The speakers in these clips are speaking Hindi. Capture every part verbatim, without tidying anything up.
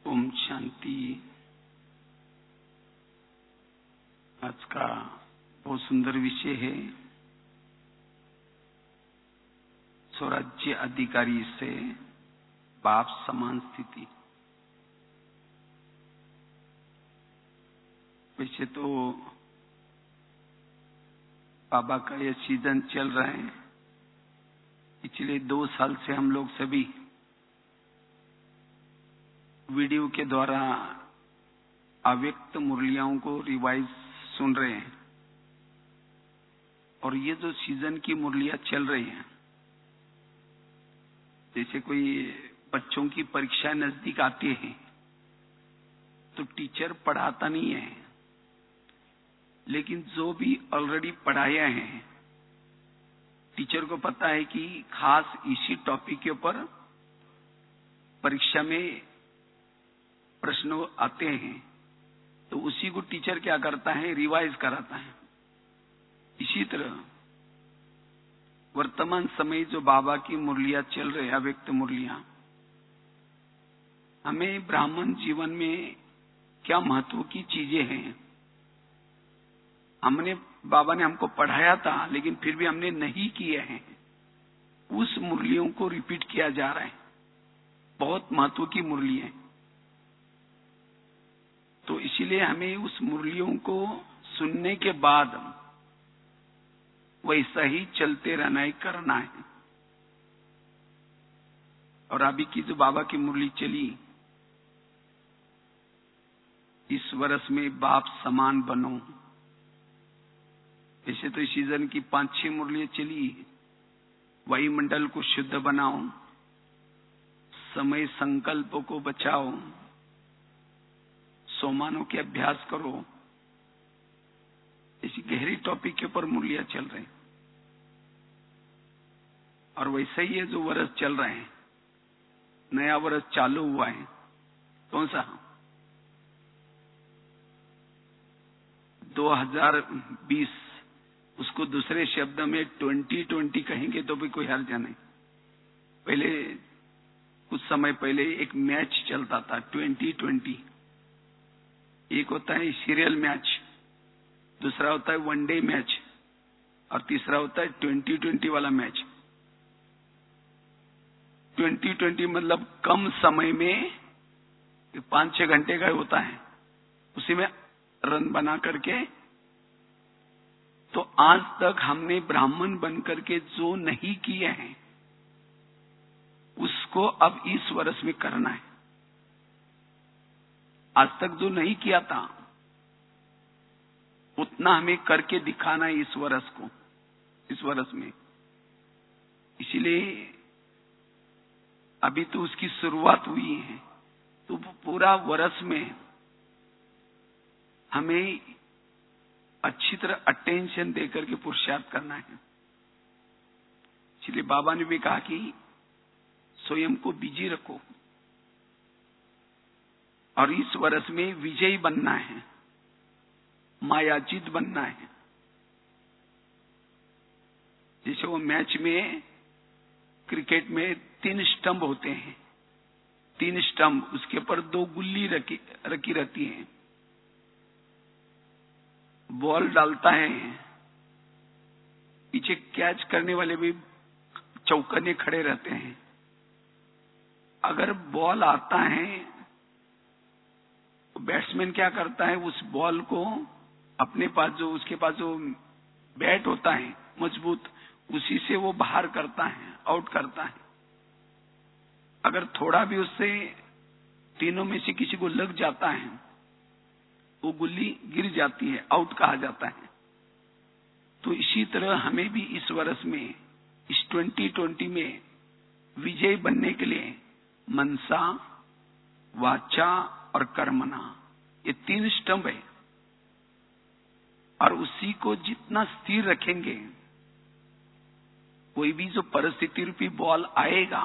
ओम शांति। आज का बहुत सुंदर विषय है स्वराज्य अधिकारी से बाप समान स्थिति। वैसे तो बाबा का यह सीजन चल रहा है। पिछले दो साल से हम लोग सभी वीडियो के द्वारा अव्यक्त मुरलियाओं को रिवाइज सुन रहे हैं और ये जो सीजन की मुरलियां चल रही हैं, जैसे कोई बच्चों की परीक्षा नजदीक आती है तो टीचर पढ़ाता नहीं है, लेकिन जो भी ऑलरेडी पढ़ाया है टीचर को पता है कि खास इसी टॉपिक के ऊपर परीक्षा में प्रश्न आते हैं, तो उसी को टीचर क्या करता है, रिवाइज कराता है। इसी तरह वर्तमान समय जो बाबा की मुरलियां चल रही है, अव्यक्त मुरलियां, हमें ब्राह्मण जीवन में क्या महत्व की चीजें हैं, हमने बाबा ने हमको पढ़ाया था लेकिन फिर भी हमने नहीं किए हैं, उस मुरलियों को रिपीट किया जा रहा है। बहुत महत्व की मुरली है, तो इसीलिए हमें उस मुरलियों को सुनने के बाद वैसा ही चलते रहना है, करना है। और अभी की जो बाबा की मुरली चली, इस वर्ष में बाप समान बनो, ऐसे तो इस सीजन की पांच छह मुरलियां चली। वायुमंडल को शुद्ध बनाओ, समय संकल्प को बचाओ, सोमानों के अभ्यास करो, इसी गहरी टॉपिक के ऊपर मुरलियां चल रहे हैं। और वैसे ही ये जो वर्ष चल रहे हैं, नया वर्ष चालू हुआ है, कौन सा दो हज़ार बीस, उसको दूसरे शब्द में ट्वेंटी ट्वेंटी कहेंगे तो भी कोई हर्ज नहीं। पहले कुछ समय पहले एक मैच चलता था ट्वेंटी ट्वेंटी, एक होता है सीरियल मैच, दूसरा होता है वनडे मैच और तीसरा होता है ट्वेंटी ट्वेंटी वाला मैच। ट्वेंटी ट्वेंटी मतलब कम समय में पांच छह घंटे का होता है, उसी में रन बना करके। तो आज तक हमने ब्राह्मण बन करके जो नहीं किए हैं उसको अब इस वर्ष में करना है। आज तक जो नहीं किया था उतना हमें करके दिखाना है इस वर्ष को, इस वर्ष में। इसीलिए अभी तो उसकी शुरुआत हुई है, तो पूरा वर्ष में हमें अच्छी तरह अटेंशन देकर के पुरुषार्थ करना है। इसलिए बाबा ने भी कहा कि स्वयं को बिजी रखो और इस वर्ष में विजयी बनना है, मायाजीत बनना है। जैसे वो मैच में, क्रिकेट में तीन स्टंप होते हैं, तीन स्टंप, उसके ऊपर दो गुल्ली रखी रखी रहती है, बॉल डालता है, पीछे कैच करने वाले भी चौकने खड़े रहते हैं। अगर बॉल आता है तो बैट्समैन क्या करता है, उस बॉल को अपने पास जो उसके पास जो बैट होता है मजबूत, उसी से वो बाहर करता है, आउट करता है। अगर थोड़ा भी उससे तीनों में से किसी को लग जाता है, वो गुल्ली गिर जाती है, आउट कहा जाता है। तो इसी तरह हमें भी इस वर्ष में, इस ट्वेंटी ट्वेंटी में विजय बनने के लिए मनसा, वाचा और कर्मणा, ये तीन स्तंभ है। और उसी को जितना स्थिर रखेंगे, कोई भी जो परिस्थिति रूपी बॉल आएगा,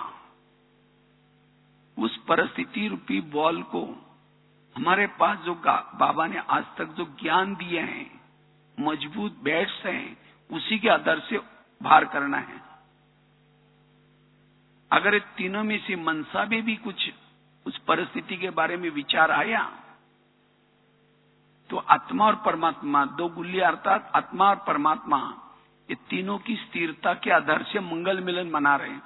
उस परिस्थिति रूपी बॉल को हमारे पास जो बाबा ने आज तक जो ज्ञान दिए हैं, मजबूत बैट्स हैं, उसी के आधार से बाहर करना है। अगर तीनों में से मनसा में भी कुछ उस परिस्थिति के बारे में विचार आया, तो आत्मा और परमात्मा, दो गुल्ली अर्थात आत्मा और परमात्मा, ये तीनों की स्थिरता के आधार से मंगल मिलन मना रहे हैं।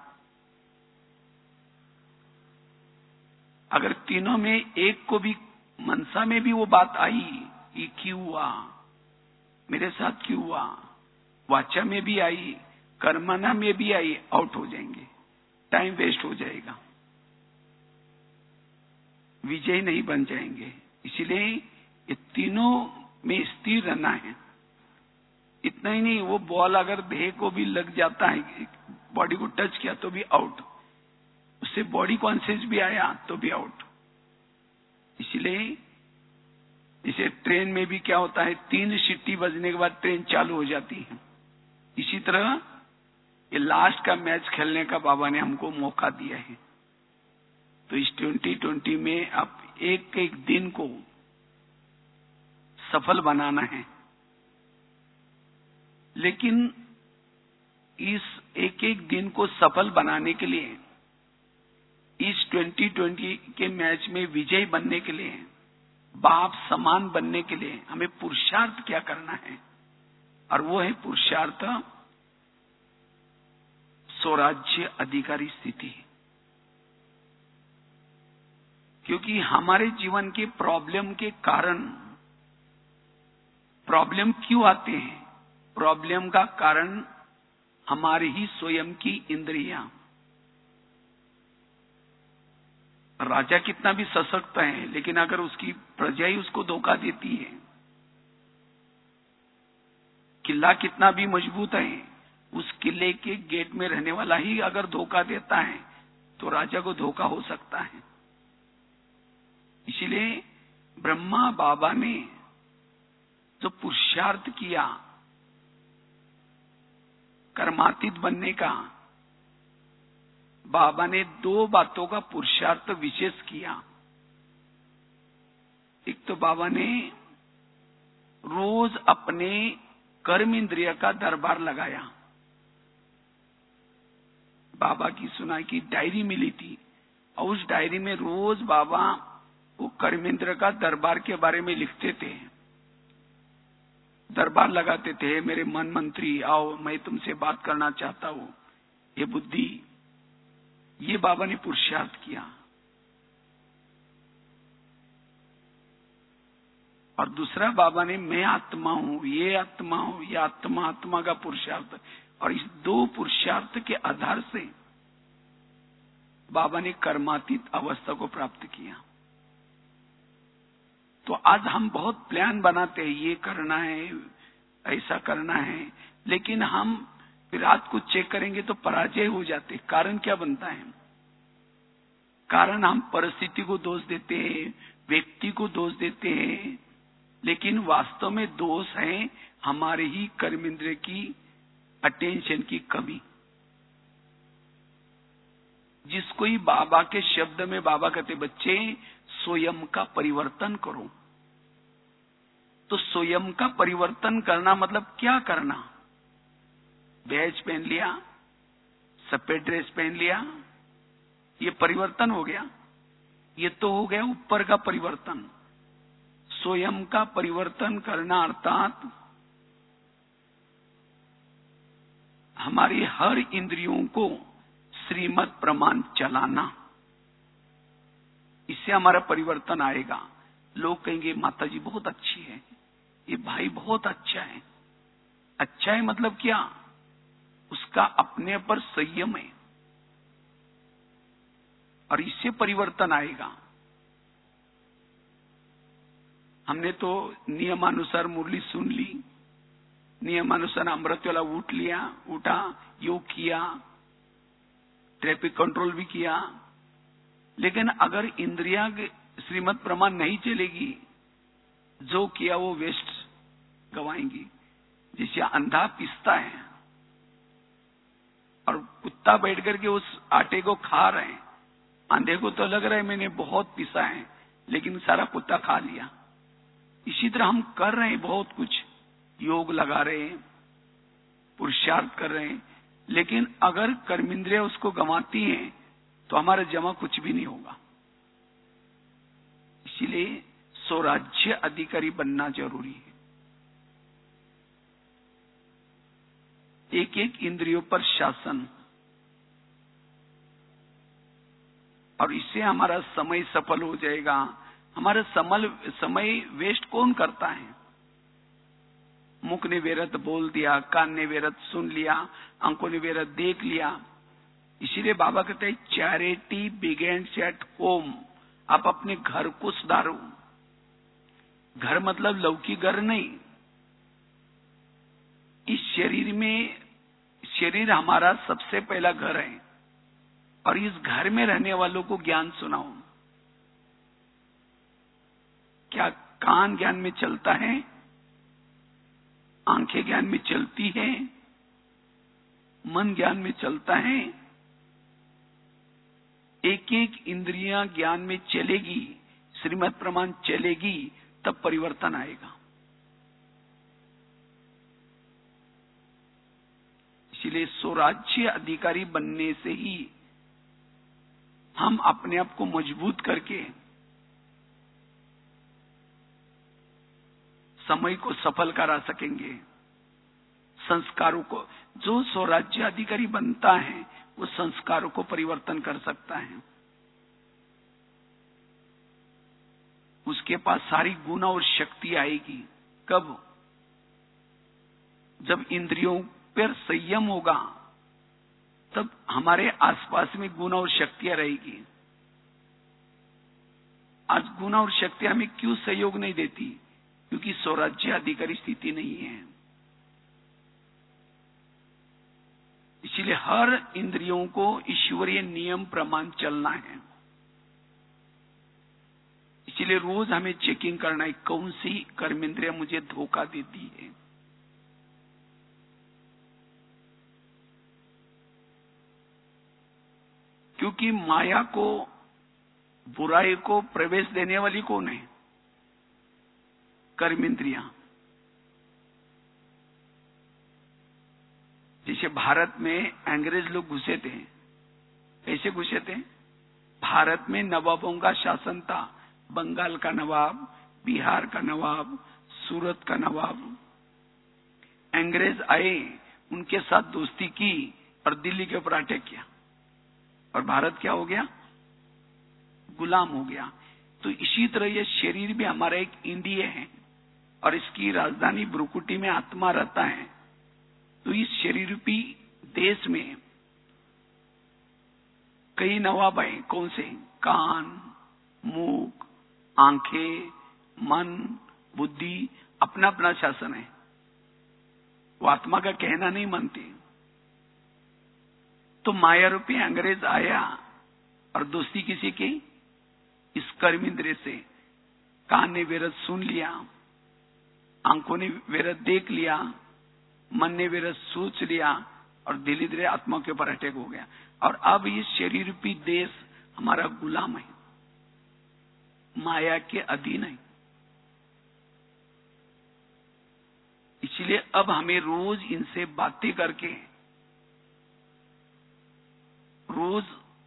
अगर तीनों में एक को भी मनसा में भी वो बात आई, ये क्यों हुआ, मेरे साथ क्यों हुआ, वाचा में भी आई, कर्मना में भी आई, आउट हो जाएंगे, टाइम वेस्ट हो जाएगा, विजय नहीं बन जाएंगे। इसीलिए ये तीनों में स्थिर रहना है। इतना ही नहीं, वो बॉल अगर देह को भी लग जाता है, बॉडी को टच किया तो भी आउट, उससे बॉडी कॉन्शियस भी आया तो भी आउट। इसलिए जैसे ट्रेन में भी क्या होता है, तीन सीटी बजने के बाद ट्रेन चालू हो जाती है। इसी तरह ये लास्ट का मैच खेलने का बाबा ने हमको मौका दिया है। तो इस ट्वेंटी ट्वेंटी में आप एक एक दिन को सफल बनाना है, लेकिन इस एक एक दिन को सफल बनाने के लिए, इस ट्वेंटी ट्वेंटी के मैच में विजयी बनने के लिए, बाप समान बनने के लिए हमें पुरुषार्थ क्या करना है, और वो है पुरुषार्थ स्वराज्य अधिकारी स्थिति। क्योंकि हमारे जीवन के प्रॉब्लम के कारण, प्रॉब्लम क्यों आते हैं, प्रॉब्लम का कारण हमारी ही स्वयं की इंद्रियां। राजा कितना भी सशक्त है, लेकिन अगर उसकी प्रजा ही उसको धोखा देती है, किला कितना भी मजबूत है, उस किले के गेट में रहने वाला ही अगर धोखा देता है तो राजा को धोखा हो सकता है। इसीलिए ब्रह्मा बाबा ने जो पुरुषार्थ किया कर्मातीत बनने का, बाबा ने दो बातों का पुरुषार्थ विशेष किया। एक तो बाबा ने रोज अपने कर्म इंद्रिय का दरबार लगाया। बाबा की सुना की डायरी मिली थी, और उस डायरी में रोज बाबा वो कर्मेंद्र का दरबार के बारे में लिखते थे, दरबार लगाते थे, मेरे मन मंत्री आओ, मैं तुमसे बात करना चाहता हूं, ये बुद्धि। ये बाबा ने पुरुषार्थ किया। और दूसरा बाबा ने मैं आत्मा हूं, ये आत्मा हूं, ये आत्मा, आत्मा का पुरुषार्थ। और इस दो पुरुषार्थ के आधार से बाबा ने कर्मातीत अवस्था को प्राप्त किया। तो आज हम बहुत प्लान बनाते हैं, ये करना है, ऐसा करना है, लेकिन हम फिर रात को चेक करेंगे तो पराजय हो जाते। कारण क्या बनता है? कारण हम परिस्थिति को दोष देते हैं, व्यक्ति को दोष देते हैं, लेकिन वास्तव में दोष है हमारे ही कर्मेंद्रिय की अटेंशन की कमी। जिसको ही बाबा के शब्द में बाबा कहते, बच्चे स्वयं का परिवर्तन करो। तो स्वयं का परिवर्तन करना मतलब क्या करना? बैज पहन लिया, सफेद ड्रेस पहन लिया, ये परिवर्तन हो गया? ये तो हो गया ऊपर का परिवर्तन। स्वयं का परिवर्तन करना अर्थात हमारी हर इंद्रियों को श्रीमत प्रमाण चलाना। इससे हमारा परिवर्तन आएगा। लोग कहेंगे माताजी बहुत अच्छी है, ये भाई बहुत अच्छा है। अच्छा है मतलब क्या? उसका अपने पर संयम है, और इससे परिवर्तन आएगा। हमने तो नियमानुसार मुरली सुन ली, नियमानुसार अमृत वाला उठ लिया, उठा, योग किया, ट्रैफिक कंट्रोल भी किया, लेकिन अगर इंद्रियां श्रीमत प्रमाण नहीं चलेगी, जो किया वो वेस्ट गवाएंगी। जैसे अंधा पिसता है और कुत्ता बैठ करके उस आटे को खा रहे हैं, अंधे को तो लग रहा है मैंने बहुत पिसा है, लेकिन सारा कुत्ता खा लिया। इसी तरह हम कर रहे हैं बहुत कुछ, योग लगा रहे हैं, पुरुषार्थ कर रहे हैं, लेकिन अगर कर्मेंद्रिय उसको गंवाती हैं तो हमारा जमा कुछ भी नहीं होगा। इसीलिए स्वराज्य अधिकारी बनना जरूरी है। एक एक इंद्रियों पर शासन, और इससे हमारा समय सफल हो जाएगा। हमारा समल समय वेस्ट कौन करता है? मुख ने वेरत बोल दिया, कान ने वेरत सुन लिया, आंखों ने वेरत देख लिया। इसीलिए बाबा कहते हैं चैरिटी बिगेन्स एट होम। आप अपने घर को सुधारो। घर मतलब लौकिक घर नहीं। इस शरीर में, शरीर हमारा सबसे पहला घर है, और इस घर में रहने वालों को ज्ञान सुनाओ। क्या कान ज्ञान में चलता है? आंखें ज्ञान में चलती है? मन ज्ञान में चलता है? एक एक इंद्रियां ज्ञान में चलेगी, श्रीमत प्रमाण चलेगी, तब परिवर्तन आएगा। इसलिए स्वराज्य अधिकारी बनने से ही हम अपने आप को मजबूत करके समय को सफल करा सकेंगे। संस्कारों को, जो स्वराज्य अधिकारी बनता है वो संस्कारों को परिवर्तन कर सकता है। उसके पास सारी गुण और शक्ति आएगी। कब? जब इंद्रियों पर संयम होगा, तब हमारे आसपास में गुण और शक्तियां रहेगी। आज गुण और शक्तियां हमें क्यों सहयोग नहीं देती? क्योंकि स्वराज्य अधिकारी स्थिति नहीं है। इसलिए हर इंद्रियों को ईश्वरीय नियम प्रमाण चलना है। इसलिए रोज हमें चेकिंग करना है, कौन सी कर्मेंद्रिया मुझे धोखा देती है। क्योंकि माया को, बुराई को प्रवेश देने वाली कौन है? कर्मेंद्रियां। जैसे भारत में अंग्रेज लोग घुसे थे, कैसे घुसे थे? भारत में नवाबों का शासन था। बंगाल का नवाब, बिहार का नवाब, सूरत का नवाब। अंग्रेज आए, उनके साथ दोस्ती की और दिल्ली के ऊपर अटैक किया, और भारत क्या हो गया? गुलाम हो गया। तो इसी तरह ये शरीर भी हमारा एक इंद्रिय है, और इसकी राजधानी ब्रुकुटी में आत्मा रहता है। तो इस शरीर रूपी देश में कई नवाब आए। कौन से? कान, मुख, आंखें, मन, बुद्धि, अपना अपना शासन है। वो आत्मा का कहना नहीं मानते। तो माया रूपी अंग्रेज आया और दोस्ती किसी की? इस कर्मेंद्रिय से। कान ने वेरत सुन लिया, आंखों ने वेरत देख लिया, मन ने वेरत सोच लिया, और धीरे धीरे आत्मा के ऊपर अटैक हो गया। और अब ये शरीर रूपी देश हमारा गुलाम है, माया के अधीन है। इसलिए अब हमें रोज इनसे बातें करके, रोज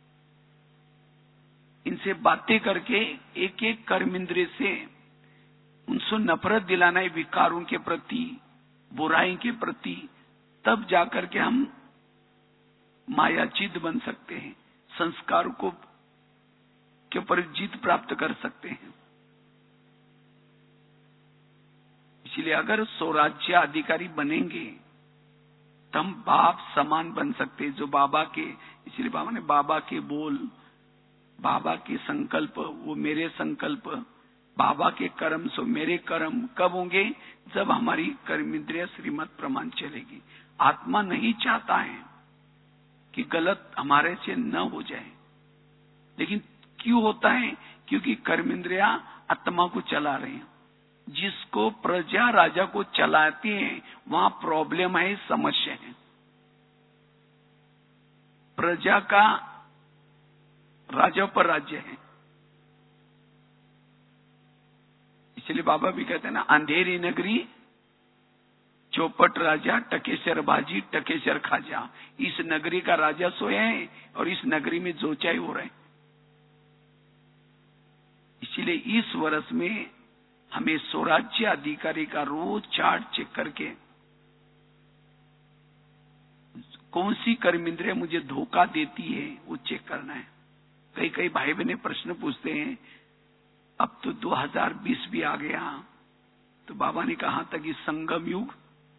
इनसे बातें करके एक एक कर्मेंद्रिय से उनसे नफरत दिलाना है, विकारों के प्रति, बुराई के प्रति। तब जाकर के हम मायाचित बन सकते हैं, संस्कार को के ऊपर जीत प्राप्त कर सकते हैं। इसलिए अगर स्वराज्य अधिकारी बनेंगे तो हम बाप समान बन सकते हैं, जो बाबा के, इसलिए बाबा ने बाबा के बोल, बाबा के संकल्प वो मेरे संकल्प, बाबा के कर्म सो मेरे कर्म कब होंगे? जब हमारी कर्मेंद्रिय श्रीमत प्रमाण चलेगी। आत्मा नहीं चाहता है कि गलत हमारे से न हो जाए, लेकिन क्यों होता है? क्योंकि कर्मेंद्रिया आत्मा को चला रहे हैं। जिसको प्रजा राजा को चलाती है, वहां प्रॉब्लम है, समस्या है। प्रजा का राजा पर राज्य है। इसलिए बाबा भी कहते हैं ना, अंधेरी नगरी चौपट राजा, टकेसर बाजी, टकेसर खाजा। इस नगरी का राजा सोए हैं और इस नगरी में जोचाई हो रहे हैं। इसीलिए इस वर्ष में हमें स्वराज्य अधिकारी का रोज चार्ट चेक करके कौन सी कर्म इंद्रिय मुझे धोखा देती है वो चेक करना है। कई कई भाई बहने प्रश्न पूछते हैं, अब तो दो हज़ार बीस भी आ गया, तो बाबा ने कहा था कि संगम युग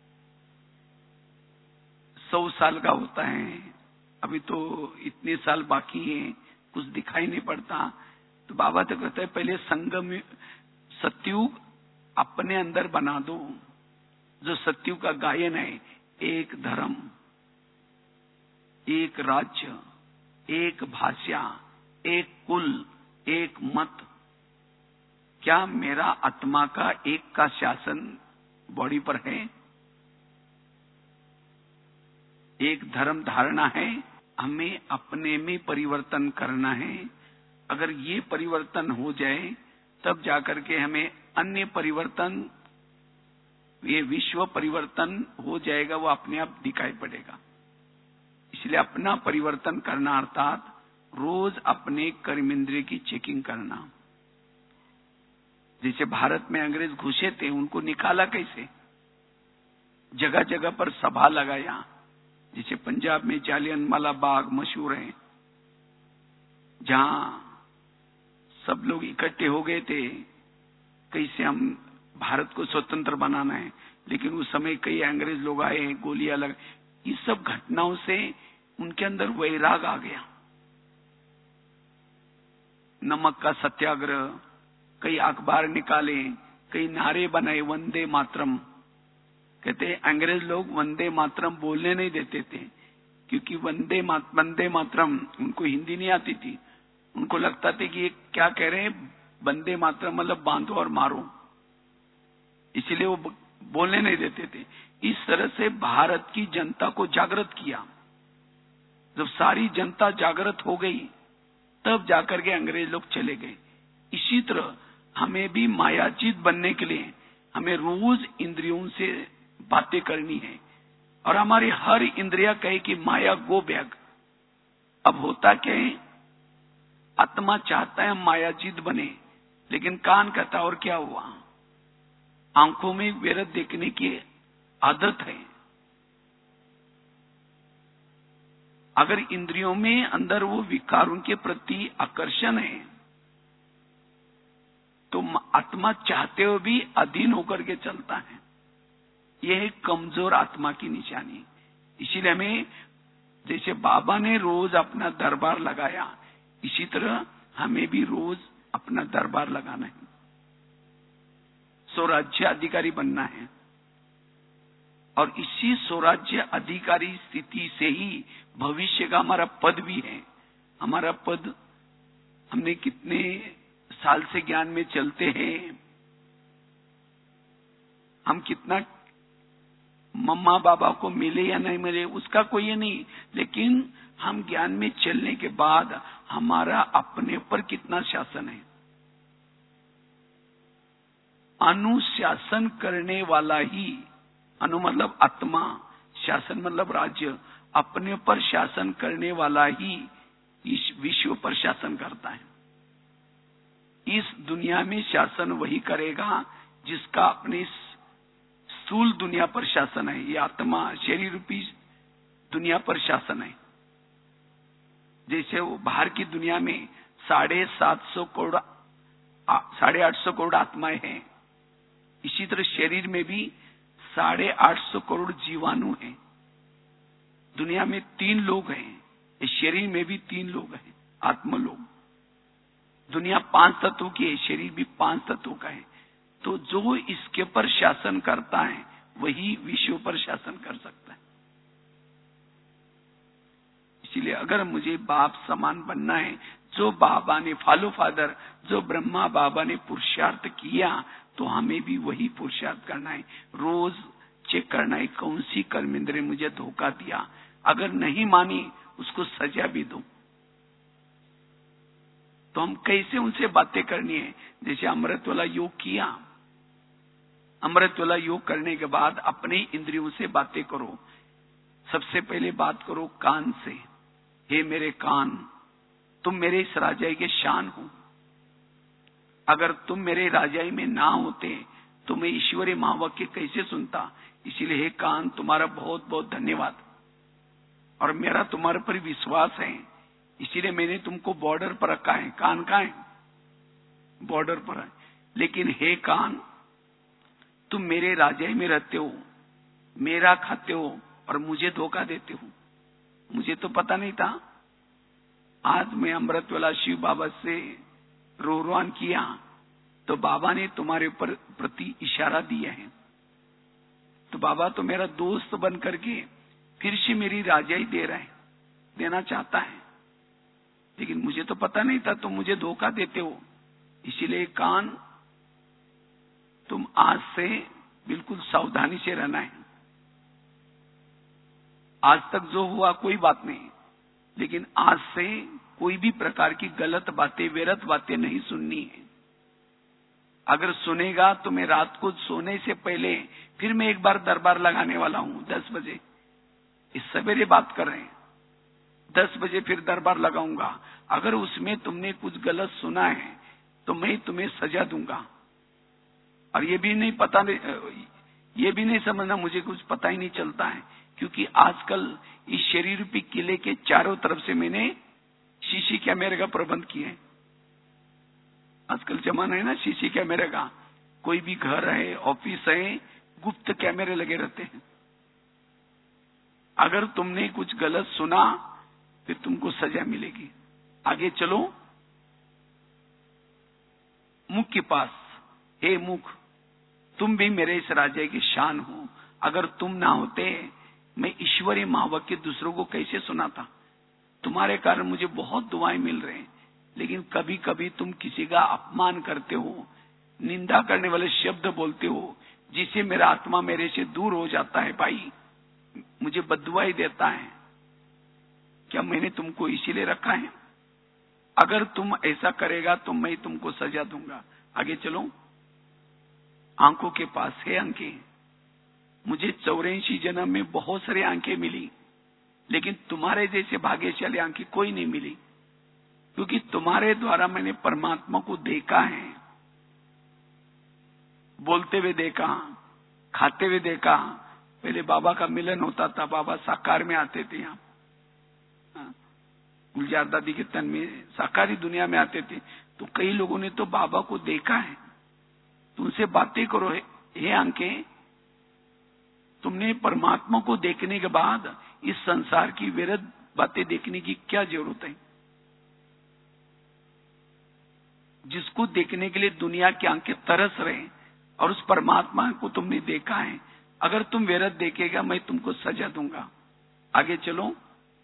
सौ साल का होता है, अभी तो इतने साल बाकी हैं, कुछ दिखाई नहीं पड़ता। तो बाबा तो कहते हैं पहले संगम सतयुग अपने अंदर बना दो। जो सतयुग का गायन है, एक धर्म, एक राज्य, एक भाषा, एक कुल, एक मत। क्या मेरा आत्मा का एक का शासन बॉडी पर है? एक धर्म धारणा है, हमें अपने में परिवर्तन करना है। अगर ये परिवर्तन हो जाए तब जाकर के हमें अन्य परिवर्तन, ये विश्व परिवर्तन हो जाएगा, वो अपने आप दिखाई पड़ेगा। इसलिए अपना परिवर्तन करना अर्थात रोज अपने कर्मेंद्रिय की चेकिंग करना। जैसे भारत में अंग्रेज घुसे थे, उनको निकाला कैसे? जगह जगह पर सभा लगाया। जैसे पंजाब में जालियनवाला बाग मशहूर है, जहां सब लोग इकट्ठे हो गए थे, कैसे हम भारत को स्वतंत्र बनाना है। लेकिन उस समय कई अंग्रेज लोग आए, गोलियां लग, इस सब घटनाओं से उनके अंदर वैराग आ गया। नमक का सत्याग्रह, कई अखबार निकाले, कई नारे बनाए, वंदे मातरम। कहते अंग्रेज लोग वंदे मातरम बोलने नहीं देते थे, क्योंकि वंदे मात, वंदे मातरम उनको हिंदी नहीं आती थी। उनको लगता था कि ये क्या कह रहे हैं, वंदे मातरम मतलब बांधो और मारो, इसीलिए वो बोलने नहीं देते थे। इस तरह से भारत की जनता को जागृत किया। जब सारी जनता जागृत हो गई तब जाकर के अंग्रेज लोग चले गए। इसी तरह हमें भी मायाजीत बनने के लिए हमें रोज इंद्रियों से बातें करनी है, और हमारी हर इंद्रिया कहे कि माया गो बैक। अब होता क्या है, आत्मा चाहता है मायाजीत बने, लेकिन कान कहता और क्या हुआ, आंखों में व्यर्थ देखने की आदत है। अगर इंद्रियों में अंदर वो विकारों के प्रति आकर्षण है तो आत्मा चाहते हुए भी अधीन होकर के चलता है। यह है कमजोर आत्मा की निशानी। इसीलिए हमें, जैसे बाबा ने रोज अपना दरबार लगाया, इसी तरह हमें भी रोज अपना दरबार लगाना है, स्वराज्य अधिकारी बनना है। और इसी स्वराज्य अधिकारी स्थिति से ही भविष्य का हमारा पद भी है। हमारा पद, हमने कितने साल से ज्ञान में चलते हैं, हम कितना मम्मा बाबा को मिले या नहीं मिले उसका कोई ये नहीं, लेकिन हम ज्ञान में चलने के बाद हमारा अपने पर कितना शासन है। अनुशासन करने वाला ही, अनु मतलब आत्मा, शासन मतलब राज्य, अपने पर शासन करने वाला ही इस विश्व पर शासन करता है। इस दुनिया में शासन वही करेगा जिसका अपने स्थूल दुनिया पर शासन है। ये आत्मा शरीर रूपी दुनिया पर शासन है। जैसे वो बाहर की दुनिया में साढ़े सात सौ करोड़ साढ़े आठ सौ करोड़ आत्माएं हैं, इसी तरह शरीर में भी साढ़े आठ सौ करोड़ जीवाणु हैं। दुनिया में तीन लोग हैं, इस शरीर में भी तीन लोग हैं, आत्मलोग। दुनिया पांच तत्वों की है, शरीर भी पांच तत्वों का है। तो जो इसके पर शासन करता है वही विश्व पर शासन कर सकता है। इसलिए अगर मुझे बाप समान बनना है, जो बाबा ने फॉलो फादर, जो ब्रह्मा बाबा ने पुरुषार्थ किया, तो हमें भी वही पुरुषार्थ करना है। रोज चेक करना है कौन सी कर्मेंद्र मुझे धोखा दिया, अगर नहीं मानी उसको सजा भी दो। तो हम कैसे उनसे बातें करनी है? जैसे अमृत वाला योग किया, अमृत वाला योग करने के बाद अपने इंद्रियों से बातें करो। सबसे पहले बात करो कान से, हे मेरे कान, तुम मेरे इस राजा के शान हो। अगर तुम मेरे राजाई में ना होते तो मैं ईश्वरीय महावाक्य कैसे सुनता। इसीलिए हे कान, तुम्हारा बहुत बहुत धन्यवाद, और मेरा तुम्हारे पर विश्वास है, इसीलिए मैंने तुमको बॉर्डर पर रखा है। कान कहाँ है? बॉर्डर पर है। लेकिन हे कान, तुम मेरे राजाई में रहते हो, मेरा खाते हो और मुझे धोखा देते हो। मुझे तो पता नहीं था। आज मैं अमृतवाला शिव बाबा से रोहरान किया तो बाबा ने तुम्हारे ऊपर प्रति इशारा दिया है। तो बाबा तो मेरा दोस्त बन करके फिर से मेरी राजाई दे रहा है, देना चाहता है, लेकिन मुझे तो पता नहीं था। तुम मुझे धोखा देते हो। इसीलिए कान, तुम आज से बिल्कुल सावधानी से रहना है। आज तक जो हुआ कोई बात नहीं, लेकिन आज से कोई भी प्रकार की गलत बातें, व्यर्थ बातें नहीं सुननी है। अगर सुनेगा तो मैं रात को सोने से पहले फिर मैं एक बार दरबार लगाने वाला हूं दस बजे। इस सवेरे बात कर रहे हैं, दस बजे फिर दरबार लगाऊंगा। अगर उसमें तुमने कुछ गलत सुना है तो मैं तुम्हें सजा दूंगा। और ये भी नहीं पता, ये भी नहीं समझना मुझे कुछ पता ही नहीं चलता है, क्योंकि आजकल इस शरीर रूपी किले के चारों तरफ से मैंने शीशी कैमरे का प्रबंध किया है। आजकल जमाना है ना शीशी कैमरे का। कोई भी घर है, ऑफिस है, गुप्त कैमरे लगे रहते हैं। अगर तुमने कुछ गलत सुना फिर तुमको सजा मिलेगी। आगे चलो। मुख के पास, हे मुख, तुम भी मेरे इस राज्य की शान हो। अगर तुम ना होते मैं ईश्वरीय महावाक्य दूसरों को कैसे सुनाता। तुम्हारे कारण मुझे बहुत दुआएं मिल रहे हैं, लेकिन कभी कभी तुम किसी का अपमान करते हो, निंदा करने वाले शब्द बोलते हो, जिससे मेरा आत्मा मेरे से दूर हो जाता है। भाई मुझे बद्दुआई देता है। क्या मैंने तुमको इसीलिए रखा है? अगर तुम ऐसा करेगा तो मैं तुमको सजा दूंगा। आगे चलो। आंखों के पास है आंखें। मुझे चौरासी जन्म में बहुत सारी आंखें मिली, लेकिन तुम्हारे जैसे भाग्यशाली आंखें कोई नहीं मिली, क्योंकि तुम्हारे द्वारा मैंने परमात्मा को देखा है। बोलते हुए देखा, खाते हुए देखा। पहले बाबा का मिलन होता था, बाबा साकार में आते थे। यहाँ गुलजार दादी के तन में साकारी दुनिया में आते थे। तो कई लोगों ने तो बाबा को देखा है। तुमसे बातें करो हे आंखें, तुमने परमात्मा को देखने के बाद इस संसार की विरुद्ध बातें देखने की क्या जरूरत है? जिसको देखने के लिए दुनिया की आंखें तरस रहे और उस परमात्मा को तुमने देखा है। अगर तुम विरुद्ध देखेगा मैं तुमको सजा दूंगा। आगे चलो।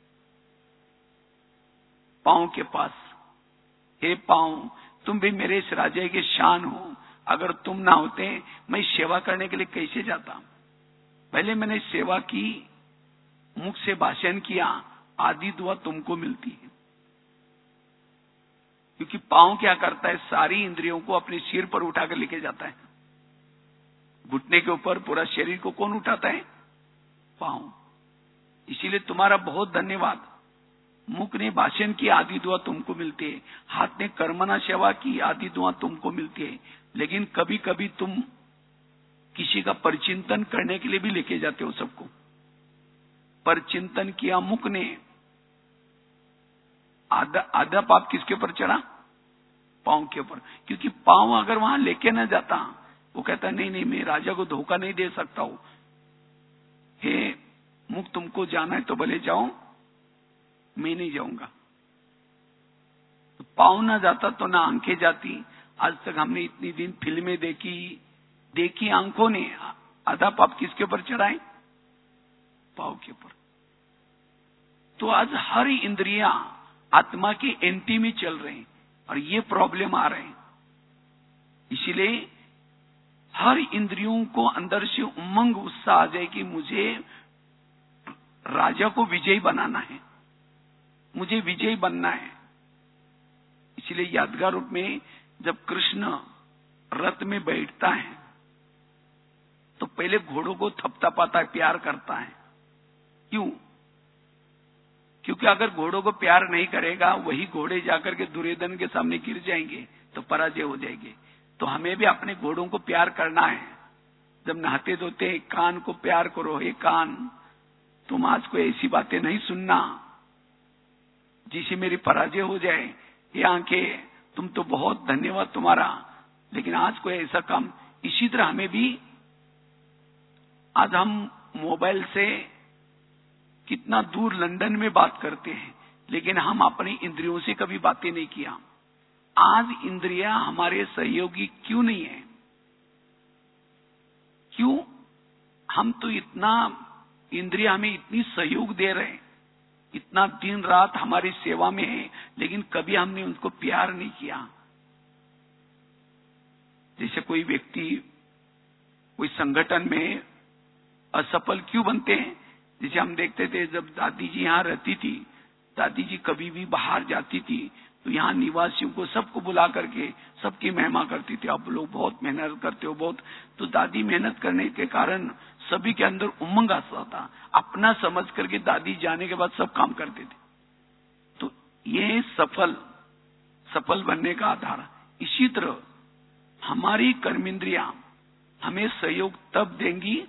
पांव के पास, हे पांव, तुम भी मेरे इस राज्य की शान हो। अगर तुम ना होते मैं सेवा करने के लिए कैसे जाता। पहले मैंने सेवा की, मुख से भाषण किया, आधी दुआ तुमको मिलती है। क्योंकि पांव क्या करता है, सारी इंद्रियों को अपने सिर पर उठाकर लेके जाता है। घुटने के ऊपर पूरा शरीर को कौन उठाता है? पांव। इसीलिए तुम्हारा बहुत धन्यवाद। मुख ने भाषण की, आधी दुआ तुमको मिलती है। हाथ ने कर्मना सेवा की, आधी दुआ तुमको मिलती है। लेकिन कभी कभी तुम किसी का परिचिंतन करने के लिए भी लेके जाते हो सबको। परिचिंतन किया मुख ने, आधा आधा पाप किसके ऊपर चढ़ा? पांव के ऊपर। क्योंकि पांव अगर वहां लेके न जाता, वो कहता नहीं नहीं मैं राजा को धोखा नहीं दे सकता हूं। हे मुख, तुमको जाना है तो भले जाओ, मैं नहीं जाऊंगा। तो पांव ना जाता तो ना आंखें जाती। आज तक हमने इतनी दिन फिल्में देखी देखी आंखों ने, आधा पाप किसके ऊपर चढ़ाए? पांव के ऊपर। तो आज हर इंद्रियां आत्मा की एंटी में चल रहे हैं और ये प्रॉब्लम आ रहे हैं। इसीलिए हर इंद्रियों को अंदर से उमंग उत्साह आ जाए कि मुझे राजा को विजयी बनाना है, मुझे विजयी बनना है। इसलिए यादगार रूप में जब कृष्ण रथ में बैठता है तो पहले घोड़ों को थपथपाता है, प्यार करता है। क्यों? क्योंकि अगर घोड़ों को प्यार नहीं करेगा, वही घोड़े जाकर के दुर्योधन के सामने गिर जाएंगे तो पराजय हो जाएगी। तो हमें भी अपने घोड़ों को प्यार करना है। जब नहाते धोते कान को प्यार करो, हे कान तुम आज को ऐसी बातें नहीं सुनना जिसे मेरी पराजय हो जाए। ये आंखें तुम तो बहुत धन्यवाद तुम्हारा, लेकिन आज कोई ऐसा काम। इसी तरह हमें भी, आज हम मोबाइल से कितना दूर लंदन में बात करते हैं, लेकिन हम अपनी इंद्रियों से कभी बातें नहीं किया। आज इंद्रियां हमारे सहयोगी क्यों नहीं है? क्यों? हम तो इतना, इंद्रिया हमें इतनी सहयोग दे रहे हैं, इतना दिन रात हमारी सेवा में है, लेकिन कभी हमने उनको प्यार नहीं किया। जैसे कोई व्यक्ति कोई संगठन में असफल क्यों बनते हैं? जैसे हम देखते थे जब दादी जी यहाँ रहती थी, दादी जी कभी भी बाहर जाती थी तो यहाँ निवासियों को सबको बुला करके सबकी महिमा करती थी, आप लोग बहुत मेहनत करते हो बहुत। तो दादी मेहनत करने के कारण सभी के अंदर उमंग आता था, अपना समझ करके दादी जाने के बाद सब काम करते थे। तो ये सफल सफल बनने का आधार। इसी तरह हमारी कर्मेंद्रियां हमें सहयोग तब देंगी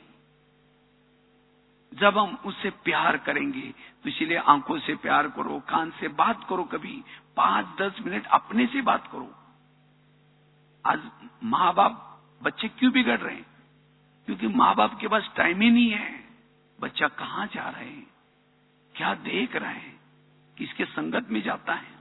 जब हम उससे प्यार करेंगे। तो इसलिए आंखों से प्यार करो, कान से बात करो, कभी पांच दस मिनट अपने से बात करो। आज माँ बाप बच्चे क्यों बिगड़ रहे हैं? क्योंकि माँ बाप के पास टाइम ही नहीं है। बच्चा कहाँ जा रहे हैं, क्या देख रहे हैं, किसके संगत में जाता है।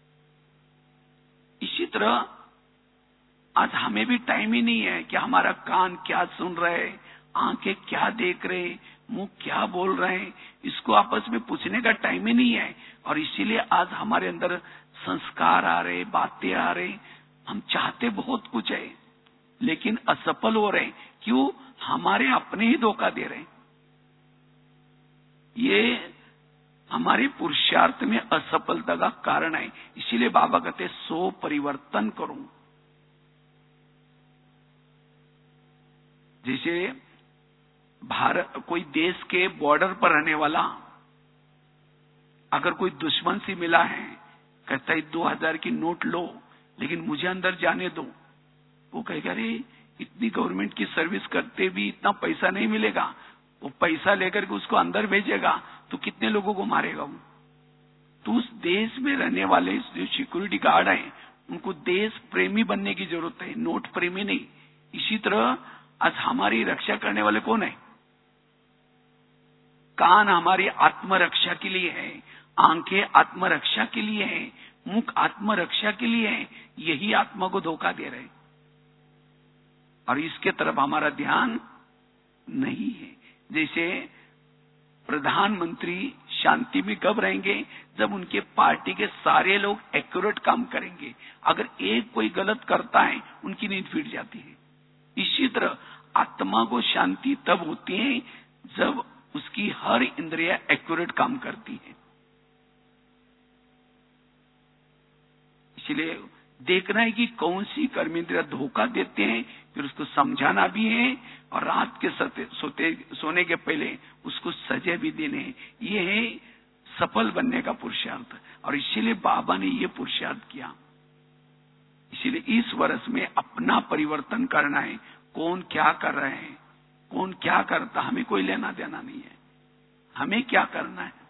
इसी तरह आज हमें भी टाइम ही नहीं है कि हमारा कान क्या सुन रहे, आंखें क्या देख रहे, मुंह क्या बोल रहे हैं, इसको आपस में पूछने का टाइम ही नहीं है। और इसीलिए आज हमारे अंदर संस्कार आ रहे, बातें आ रहे, हम चाहते बहुत कुछ है लेकिन असफल हो रहे। क्यों? हमारे अपने ही धोखा दे रहे। ये हमारे पुरुषार्थ में असफलता का कारण है। इसीलिए बाबा कहते सो परिवर्तन करो। जैसे भारत कोई देश के बॉर्डर पर रहने वाला अगर कोई दुश्मन से मिला है, कहता है दो हजार की नोट लो लेकिन मुझे अंदर जाने दो, वो कहेगा अरे इतनी गवर्नमेंट की सर्विस करते भी इतना पैसा नहीं मिलेगा। वो पैसा लेकर के उसको अंदर भेजेगा तो कितने लोगों को मारेगा वो। तो उस देश में रहने वाले जो सिक्योरिटी गार्ड हैं उनको देश प्रेमी बनने की जरूरत है, नोट प्रेमी नहीं। इसी तरह आज हमारी रक्षा करने वाले कौन है? कान हमारी आत्मरक्षा के लिए है, आंखें आत्मरक्षा के लिए है, मुख आत्मरक्षा के लिए है। यही आत्मा को धोखा दे रहे और इसके तरफ हमारा ध्यान नहीं है। जैसे प्रधानमंत्री शांति में कब रहेंगे? जब उनके पार्टी के सारे लोग एक्यूरेट काम करेंगे। अगर एक कोई गलत करता है उनकी नींद फिट जाती है। इसी तरह आत्मा को शांति तब होती है जब उसकी हर इंद्रिया एक्यूरेट काम करती है। इसलिए देखना है कि कौन सी कर्मेंद्रिया धोखा देते हैं, फिर उसको समझाना भी है और रात के सोते, सोते सोने के पहले उसको सजा भी देने हैं। ये है सफल बनने का पुरुषार्थ। और इसीलिए बाबा ने ये पुरुषार्थ किया। इसीलिए इस वर्ष में अपना परिवर्तन करना है। कौन क्या कर रहे हैं, कौन क्या करता, हमें कोई लेना देना नहीं है। हमें क्या करना है?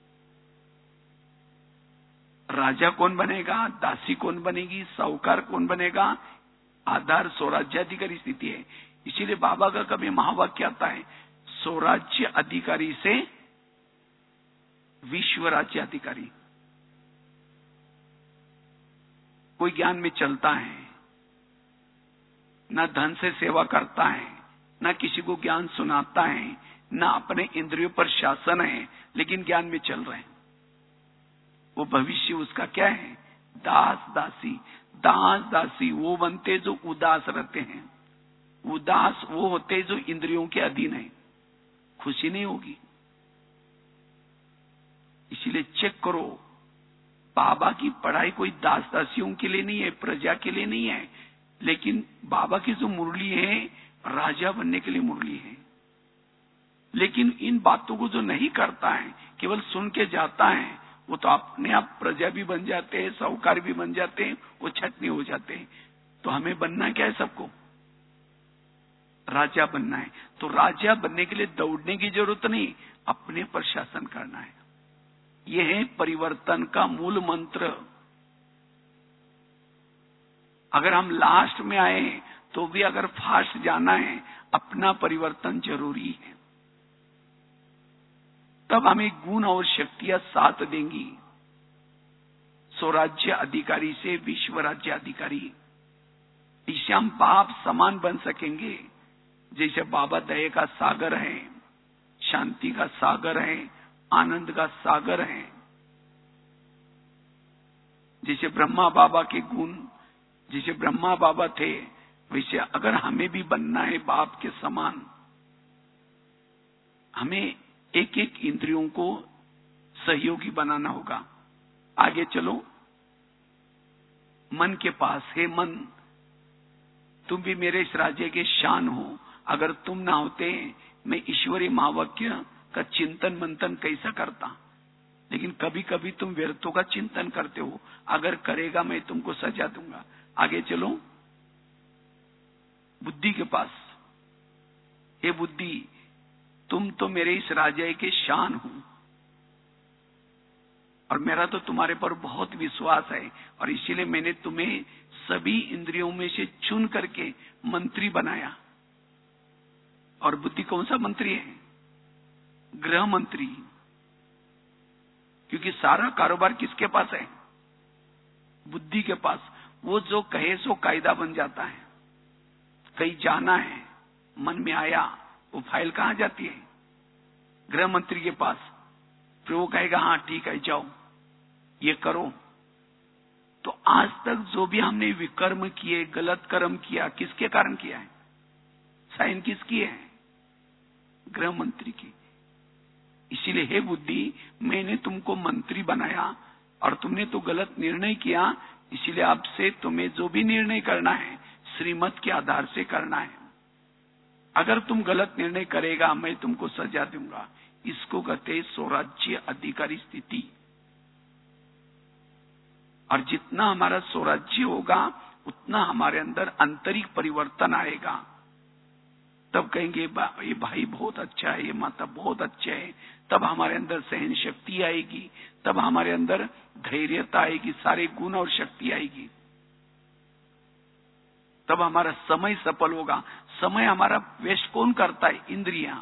राजा कौन बनेगा, दासी कौन बनेगी, साहूकार कौन बनेगा, आधार स्वराज्याधिकारी स्थिति है। इसीलिए बाबा का कभी महावाक्य आता है, स्वराज्य अधिकारी से विश्व राज्य अधिकारी। कोई ज्ञान में चलता है, न धन से सेवा करता है, न किसी को ज्ञान सुनाता है, न अपने इंद्रियों पर शासन है, लेकिन ज्ञान में चल रहे हैं। वो भविष्य उसका क्या है? दास दासी। दास दासी वो बनते जो उदास रहते हैं। उदास वो होते जो इंद्रियों के अधीन है, खुशी नहीं होगी। इसीलिए चेक करो, बाबा की पढ़ाई कोई दास दासियों के लिए नहीं है, प्रजा के लिए नहीं है, लेकिन बाबा की जो मुरली है राजा बनने के लिए मुरली है। लेकिन इन बातों को जो नहीं करता है, केवल सुन के जाता है, वो तो अपने आप प्रजा भी बन जाते हैं, साहूकार भी बन जाते हैं, वो छटनी हो जाते हैं। तो हमें बनना क्या है? सबको राजा बनना है। तो राजा बनने के लिए दौड़ने की जरूरत नहीं, अपने पर शासन करना है। यह है परिवर्तन का मूल मंत्र। अगर हम लास्ट में आए तो भी अगर फास्ट जाना है, अपना परिवर्तन जरूरी है। तब हमें गुण और शक्तियां साथ देंगी। स्वराज्य अधिकारी से विश्व राज्य अधिकारी, इससे हम बाप समान बन सकेंगे। जैसे बाबा दया का सागर है, शांति का सागर है, आनंद का सागर है। जैसे ब्रह्मा बाबा के गुण, जैसे ब्रह्मा बाबा थे, वैसे अगर हमें भी बनना है बाप के समान, हमें एक एक इंद्रियों को सहयोगी बनाना होगा। आगे चलो। मन के पास है, मन तुम भी मेरे इस राज्य के शान हो। अगर तुम ना होते मैं ईश्वरी महावाक्य का चिंतन मंथन कैसा करता। लेकिन कभी कभी तुम व्यर्थों का चिंतन करते हो, अगर करेगा मैं तुमको सजा दूंगा। आगे चलो। बुद्धि के पास, हे बुद्धि तुम तो मेरे इस राज्य के शान हो और मेरा तो तुम्हारे पर बहुत विश्वास है, और इसीलिए मैंने तुम्हें सभी इंद्रियों में से चुन करके मंत्री बनाया। और बुद्धि कौन सा मंत्री है? गृह मंत्री। क्योंकि सारा कारोबार किसके पास है? बुद्धि के पास। वो जो कहे सो कायदा बन जाता है। कहीं जाना है, मन में आया, वो फाइल कहां जाती है? गृह मंत्री के पास। फिर वो कहेगा हाँ ठीक है जाओ ये करो। तो आज तक जो भी हमने विकर्म किए, गलत कर्म किया, किसके कारण किया है? साइन किसकी है? गृह मंत्री की। इसीलिए हे बुद्धि मैंने तुमको मंत्री बनाया और तुमने तो गलत निर्णय किया, इसीलिए आपसे तुम्हें जो भी निर्णय करना है श्रीमत के आधार से करना है। अगर तुम गलत निर्णय करेगा मैं तुमको सजा दूंगा। इसको कहते स्वराज्य अधिकारी स्थिति। और जितना हमारा स्वराज्य होगा उतना हमारे अंदर आंतरिक परिवर्तन आएगा। तब कहेंगे ये भाई बहुत अच्छा है, ये माता बहुत अच्छे है। तब हमारे अंदर सहन शक्ति आएगी, तब हमारे अंदर धैर्यता आएगी, सारे गुण और शक्ति आएगी। तब हमारा समय सफल होगा। समय हमारा वेस्ट कौन करता है? इंद्रियां।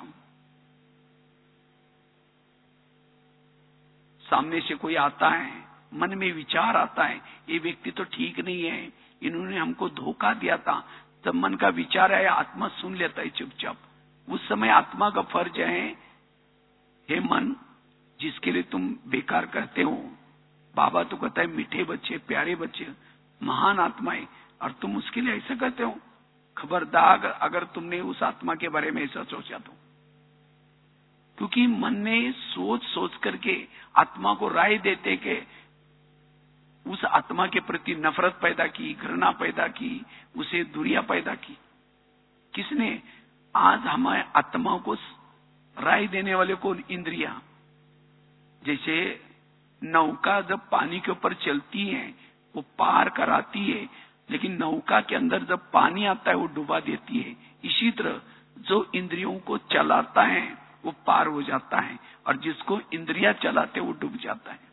सामने से कोई आता है, मन में विचार आता है ये व्यक्ति तो ठीक नहीं है, इन्होंने हमको धोखा दिया था। तब मन का विचार आया, आत्मा सुन लेता है चुपचाप। उस समय आत्मा का फर्ज है, हे मन जिसके लिए तुम बेकार करते हो, बाबा तो कहता है मीठे बच्चे, प्यारे बच्चे, महान आत्माएं, और तुम उसके लिए ऐसा करते हो। खबरदार अगर तुमने उस आत्मा के बारे में ऐसा सोचा तो। क्योंकि मन ने सोच सोच करके आत्मा को राय देते कि उस आत्मा के प्रति नफरत पैदा की, घृणा पैदा की, उसे दूरियां पैदा की। किसने? आज हमारे आत्मा को राय देने वाले कौन? इंद्रियां। जैसे नौका जब पानी के ऊपर चलती है वो पार कराती है, लेकिन नौका के अंदर जब पानी आता है वो डुबा देती है। इसी तरह जो इंद्रियों को चलाता है वो पार हो जाता है, और जिसको इंद्रियां चलाते वो डूब जाता है।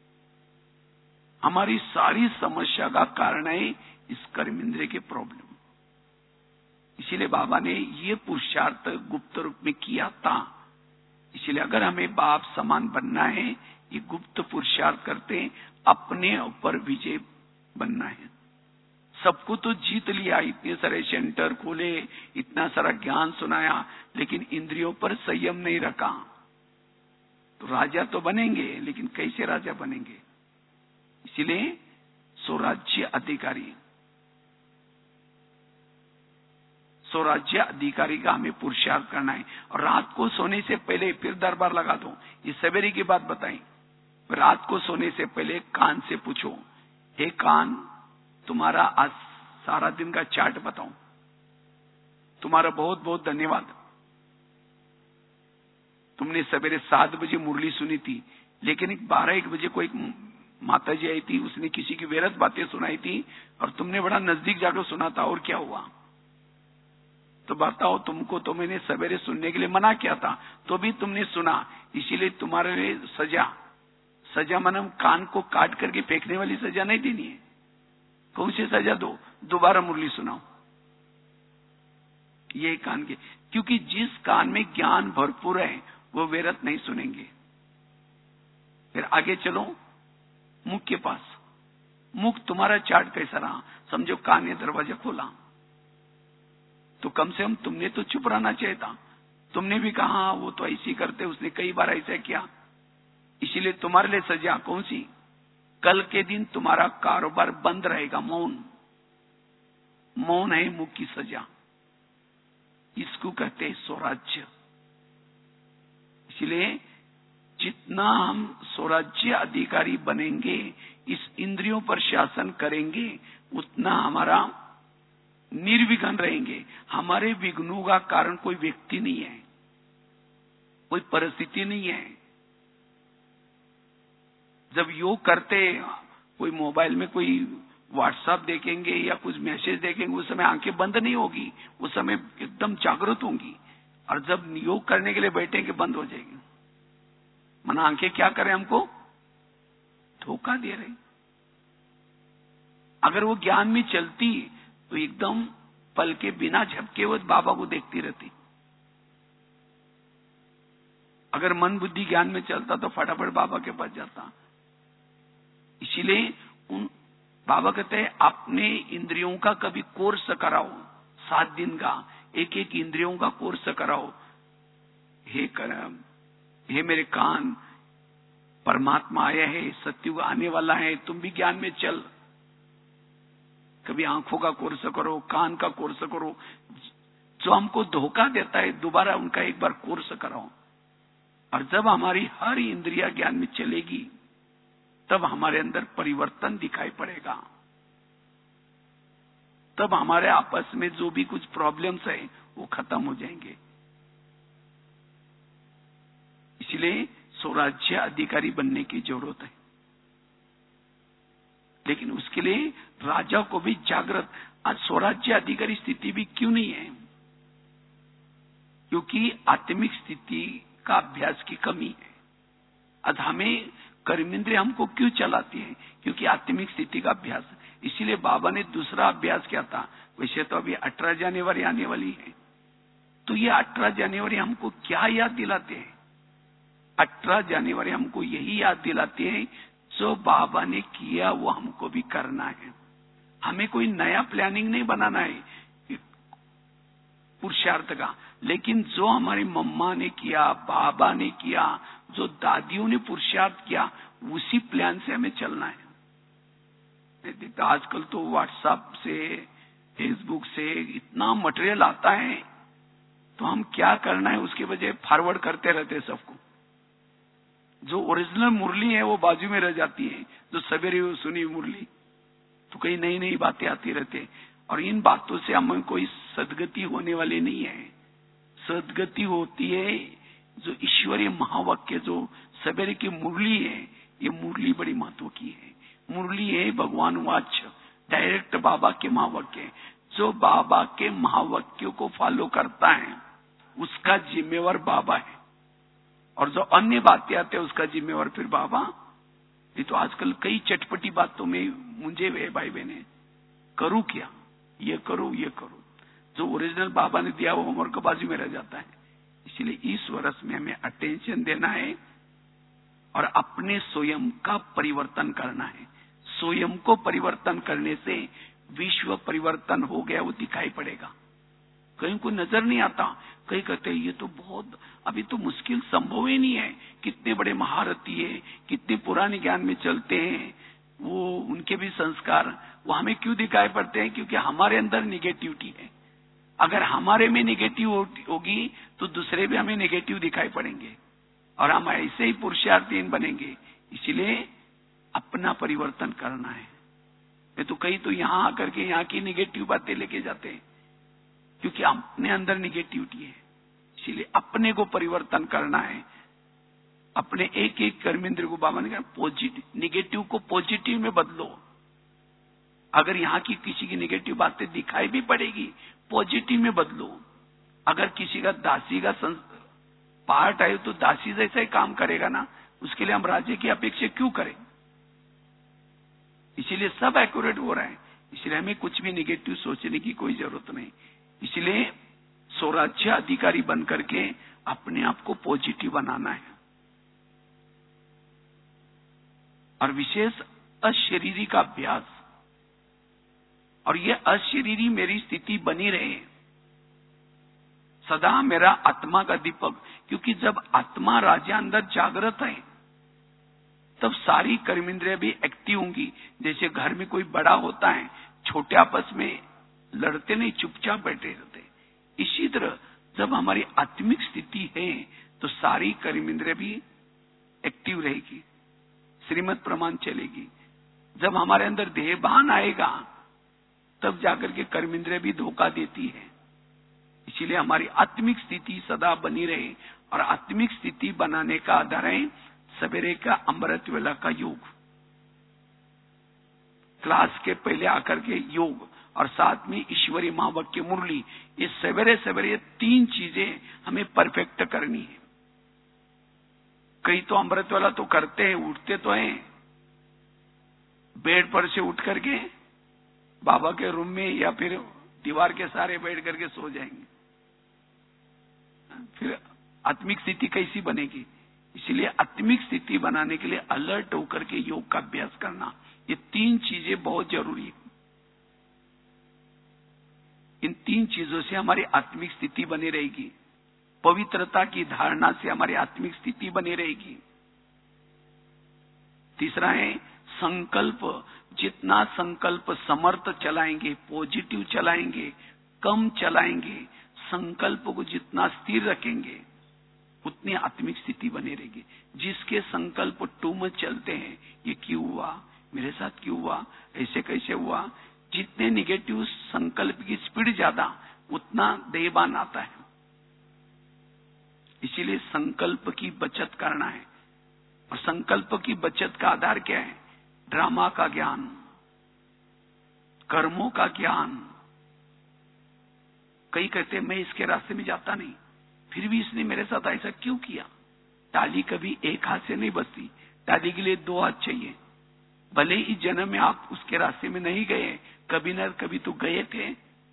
हमारी सारी समस्या का कारण है इस कर्म इंद्रिय के प्रॉब्लम। इसीलिए बाबा ने ये पुरुषार्थ गुप्त रूप में किया था। इसीलिए अगर हमें बाप समान बनना है, ये गुप्त पुरुषार्थ करते अपने ऊपर विजय बनना है। सबको तो जीत लिया, इतने सारे सेंटर खोले, इतना सारा ज्ञान सुनाया, लेकिन इंद्रियों पर संयम नहीं रखा। तो राजा तो बनेंगे, लेकिन कैसे राजा बनेंगे? इसीलिए स्वराज्य अधिकारी, स्वराज्य अधिकारी का हमें पुरुषार्थ करना है। और रात को सोने से पहले फिर दरबार लगा दो, ये सवेरे की बात बताई। रात को सोने से पहले कान से पूछो, हे कान तुम्हारा आज सारा दिन का चार्ट बताओ, तुम्हारा बहुत बहुत धन्यवाद। तुमने सवेरे सात बजे मुरली सुनी थी, लेकिन एक बारह एक बजे को एक माता जी आई थी, उसने किसी की व्यर्थ बातें सुनाई थी और तुमने बड़ा नजदीक जाकर सुना था, और क्या हुआ? तो बताओ, तुमको तो मैंने सवेरे सुनने के लिए मना किया था, तो भी तुमने सुना, इसीलिए तुम्हारे लिए सजा, सजा मानम कान को काट करके फेंकने वाली सजा नहीं देनी है। कौन सी सजा दो? दोबारा मुरली सुनाओ। ये कान के, क्योंकि जिस कान में ज्ञान भरपूर है वो व्यर्थ नहीं सुनेंगे। फिर आगे चलो मुख के पास। मुख तुम्हारा चार्ट कैसा रहा? समझो कान ने दरवाजा खोला, तो कम से कम तुमने तो चुप रहना चाहिए था। तुमने भी कहा वो तो ऐसी करते, उसने कई बार ऐसा किया, इसीलिए तुम्हारे लिए सजा कौन सी? कल के दिन तुम्हारा कारोबार बंद रहेगा। मौन, मौन है मुख की सजा, इसको कहते हैं स्वराज्य। इसलिए जितना हम स्वराज्य अधिकारी बनेंगे, इस इंद्रियों पर शासन करेंगे, उतना हमारा निर्विघ्न रहेंगे। हमारे विघ्नों का कारण कोई व्यक्ति नहीं है, कोई परिस्थिति नहीं है। जब योग करते, कोई मोबाइल में कोई व्हाट्सएप देखेंगे या कुछ मैसेज देखेंगे, उस समय आंखें बंद नहीं होगी, उस समय एकदम जागृत होंगी। और जब योग करने के लिए बैठेंगे बंद हो जाएगी। मन आंखें क्या करें? हमको धोखा दे रहे। अगर वो ज्ञान में चलती तो एकदम पल के बिना झपके वो बाबा को देखती रहती। अगर मन बुद्धि ज्ञान में चलता तो फटाफट बाबा के पास जाता। इसीलिए उन बाबा कहते हैं अपने इंद्रियों का कभी कोर्स कराओ, सात दिन का एक एक इंद्रियों का कोर्स कराओ। हे करम, हे मेरे कान, परमात्मा आया है, सत्युग आने वाला है, तुम भी ज्ञान में चल। कभी आंखों का कोर्स करो, कान का कोर्स करो। जो हमको धोखा देता है दोबारा उनका एक बार कोर्स कराओ। और जब हमारी हर इंद्रिया ज्ञान में चलेगी तब हमारे अंदर परिवर्तन दिखाई पड़ेगा। तब हमारे आपस में जो भी कुछ प्रॉब्लम्स है वो खत्म हो जाएंगे। इसलिए स्वराज्य अधिकारी बनने की जरूरत है, लेकिन उसके लिए राजा को भी जागृत। आज स्वराज्य अधिकारी स्थिति भी क्यों नहीं है? क्योंकि आत्मिक स्थिति का अभ्यास की कमी है। आज हमें कर्मेंद्रिय हमको क्यों चलाती है? क्योंकि आत्मिक स्थिति का अभ्यास। इसीलिए बाबा ने दूसरा अभ्यास किया था। वैसे तो अभी अठारह जनवरी आने वाली है, तो ये अठारह जनवरी हमको क्या याद दिलाते हैं? अठारह जनवरी हमको यही याद दिलाते हैं जो बाबा ने किया वो हमको भी करना है। हमें कोई नया प्लानिंग नहीं बनाना है पुरुषार्थ का, लेकिन जो हमारी मम्मा ने किया, बाबा ने किया, जो दादियों ने पुरुषार्थ किया, उसी प्लान से हमें चलना है। तो आजकल तो व्हाट्सएप से, फेसबुक से इतना मटेरियल आता है, तो हम क्या करना है उसके बजाय फॉरवर्ड करते रहते सबको। जो ओरिजिनल मुरली है वो बाजू में रह जाती है, जो सवेरे सुनी मुरली, तो कई नई नई बातें आती रहती। और इन बातों से हमें कोई सदगति होने वाली नहीं है। सदगति होती है जो ईश्वरीय महावाक्य, जो सवेरे की मुरली है, ये मुरली बड़ी महत्व की है। मुरली है भगवान वाच्य, डायरेक्ट बाबा के महावाक्य। जो बाबा के महावाक्यों को फॉलो करता है उसका जिम्मेवार बाबा है, और जो अन्य बातें आते हैं उसका जिम्मेवार फिर बाबा। ये तो आजकल कई चटपटी बातों में मुझे वे भाई बहने, करूं क्या, ये करूं ये करूं, जो ओरिजिनल बाबा ने दिया वो होमवर्क बाजू में रह जाता है। इसलिए इस वर्ष में हमें अटेंशन देना है और अपने स्वयं का परिवर्तन करना है। स्वयं को परिवर्तन करने से विश्व परिवर्तन हो गया वो दिखाई पड़ेगा। कहीं को नजर नहीं आता, कहीं कहते हैं ये तो बहुत अभी तो मुश्किल, संभव ही नहीं है। कितने बड़े महारथी है, कितने पुराने ज्ञान में चलते हैं, वो उनके भी संस्कार वो हमें क्यों दिखाई पड़ते हैं? क्योंकि हमारे अंदर निगेटिविटी है। अगर हमारे में निगेटिव होगी तो दूसरे भी हमें निगेटिव दिखाई पड़ेंगे और हम ऐसे ही पुरुषार्थहीन बनेंगे। इसलिए अपना परिवर्तन करना है। ये तो कई तो यहां आकर के यहाँ की निगेटिव बातें लेके जाते हैं, क्योंकि अपने अंदर निगेटिविटी है। इसलिए अपने को परिवर्तन करना है। अपने एक एक कर्मेंद्र को बाबा ने कहा पॉजिटिव, निगेटिव को पॉजिटिव में बदलो। अगर यहाँ की किसी की निगेटिव बातें दिखाई भी पड़ेगी, पॉजिटिव में बदलो। अगर किसी का दासी का पार्ट आए तो दासी जैसा ही काम करेगा ना, उसके लिए हम राज्य की अपेक्षा क्यों करें? इसीलिए सब एक्यूरेट हो रहा है, इसलिए हमें कुछ भी निगेटिव सोचने की कोई जरूरत नहीं। इसलिए स्वराज्य अधिकारी बन करके अपने आप को पॉजिटिव बनाना है। और विशेष अशरीरी का अभ्यास, और ये अशरीरी मेरी स्थिति बनी रहे सदा, मेरा आत्मा का दीपक। क्योंकि जब आत्मा राजा अंदर जागृत है तब सारी कर्मेंद्रियां भी एक्टिव होंगी। जैसे घर में कोई बड़ा होता है, छोटे आपस में लड़ते नहीं, चुपचाप बैठे रहते। इसी तरह जब हमारी आत्मिक स्थिति है तो सारी कर्मेंद्रियां भी एक्टिव रहेगी, श्रीमत प्रमाण चलेगी। जब हमारे अंदर देहभान आएगा तब जाकर के कर्मेंद्रियां भी धोखा देती है। इसीलिए हमारी आत्मिक स्थिति सदा बनी रहे, और आत्मिक स्थिति बनाने का आधार है सवेरे का अमृत वेला का योग, क्लास के पहले आकर के योग, और साथ में ईश्वरी महावाक्य मुरली। ये सवेरे सवेरे तीन चीजें हमें परफेक्ट करनी है। कई तो अमृत वाला तो करते हैं, उठते तो हैं, बेड पर से उठ करके बाबा के रूम में या फिर दीवार के सहारे बैठ करके सो जाएंगे। फिर आत्मिक स्थिति कैसी बनेगी? इसलिए आत्मिक स्थिति बनाने के लिए अलर्ट होकर के योग का अभ्यास करना, ये तीन चीजें बहुत जरूरी है। इन तीन चीजों से हमारी आत्मिक स्थिति बनी रहेगी। पवित्रता की धारणा से हमारी आत्मिक स्थिति बनी रहेगी। तीसरा है संकल्प। जितना संकल्प समर्थ चलाएंगे, पॉजिटिव चलाएंगे, कम चलाएंगे, संकल्प को जितना स्थिर रखेंगे उतनी आत्मिक स्थिति बनी रहेगी। जिसके संकल्प टू मच चलते हैं, ये क्यों हुआ, मेरे साथ क्यों हुआ, ऐसे कैसे हुआ, जितने निगेटिव संकल्प की स्पीड ज्यादा उतना देहभान आता है। इसीलिए संकल्प की बचत करना है। और संकल्प की बचत का आधार क्या है? ड्रामा का ज्ञान, कर्मों का ज्ञान। कई कहते हैं मैं इसके रास्ते में जाता नहीं, फिर भी इसने मेरे साथ ऐसा क्यों किया। ताली कभी एक हाथ से नहीं बजती, ताली के लिए दो हाथ चाहिए। भले ही जन्म में आप उसके रास्ते में नहीं गए, कभी न कभी तो गए थे।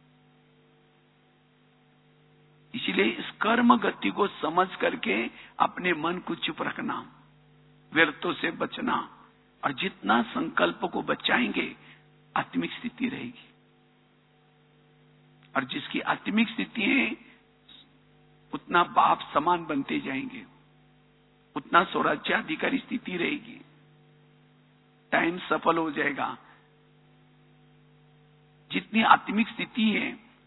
इसीलिए इस कर्म गति को समझ करके अपने मन को चुप रखना, व्यर्थों से बचना, और जितना संकल्प को बचाएंगे आत्मिक स्थिति रहेगी। और जिसकी आत्मिक स्थिति है उतना बाप समान बनते जाएंगे, उतना स्वराज्य अधिकारी स्थिति रहेगी, टाइम सफल हो जाएगा। जितनी आत्मिक स्थिति है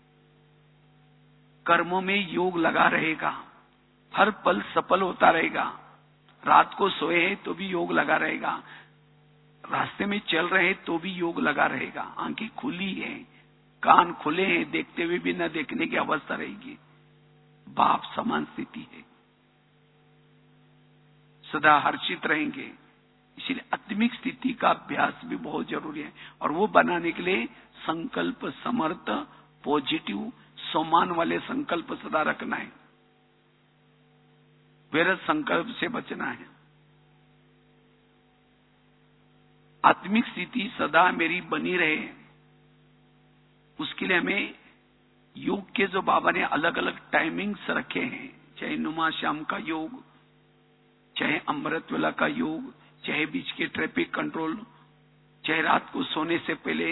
कर्मों में योग लगा रहेगा, हर पल सफल होता रहेगा। रात को सोए तो भी योग लगा रहेगा, रास्ते में चल रहे तो भी योग लगा रहेगा। आंखें खुली है, कान खुले हैं, देखते हुए भी न देखने की अवस्था रहेगी। बाप समान स्थिति है, सदा हर्षित रहेंगे। इसलिए आत्मिक स्थिति का अभ्यास भी बहुत जरूरी है, और वो बनाने के लिए संकल्प समर्थ, पॉजिटिव, सम्मान वाले संकल्प सदा रखना है। व्यर्थ संकल्प से बचना है। आत्मिक स्थिति सदा मेरी बनी रहे, उसके लिए हमें योग के जो बाबा ने अलग अलग टाइमिंग्स रखे हैं, चाहे नुमा शाम का योग, चाहे अमृत वेला का योग, चाहे बीच के ट्रैफिक कंट्रोल, चाहे रात को सोने से पहले,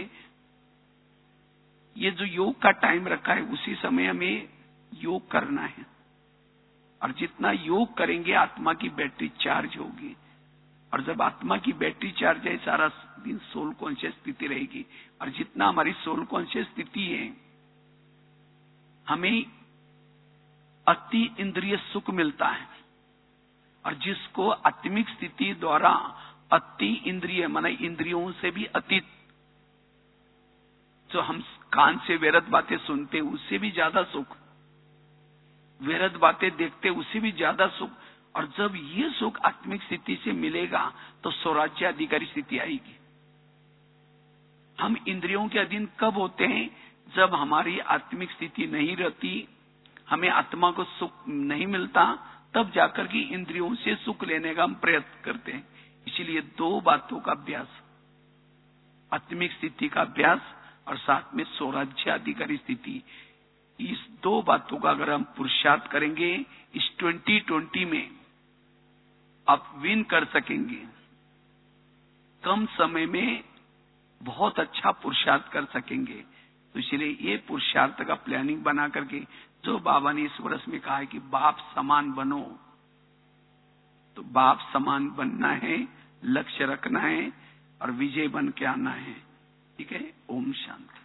ये जो योग का टाइम रखा है उसी समय हमें योग करना है। और जितना योग करेंगे आत्मा की बैटरी चार्ज होगी, और जब आत्मा की बैटरी चार्ज है सारा दिन सोल कॉन्शियस स्थिति रहेगी। और जितना हमारी सोल कॉन्शियस स्थिति है हमें अति इंद्रिय सुख मिलता है। और जिसको आत्मिक स्थिति द्वारा अति इंद्रिय माने इंद्रियों से भी अतीत, जो हम कान से व्यर्थ बातें सुनते उससे भी ज्यादा सुख, व्यर्थ बातें देखते उससे भी ज्यादा सुख, और जब ये सुख आत्मिक स्थिति से मिलेगा तो स्वराज्य अधिकारी स्थिति आएगी। हम इंद्रियों के अधीन कब होते हैं? जब हमारी आत्मिक स्थिति नहीं रहती, हमें आत्मा को सुख नहीं मिलता, तब जाकर के इंद्रियों से सुख लेने का हम प्रयत्न करते हैं। इसीलिए दो बातों का अभ्यास, आत्मिक स्थिति का अभ्यास और साथ में स्वराज्य अधिकारी स्थिति, इस दो बातों का अगर हम पुरुषार्थ करेंगे, इस ट्वेंटी ट्वेंटी में आप विन कर सकेंगे। कम समय में बहुत अच्छा पुरुषार्थ कर सकेंगे। तो इसलिए ये पुरुषार्थ का प्लानिंग बना करके, जो बाबा ने इस वर्ष में कहा है कि बाप समान बनो, तो बाप समान बनना है, लक्ष्य रखना है और विजय बन के आना है। ठीक है। ओम शांति।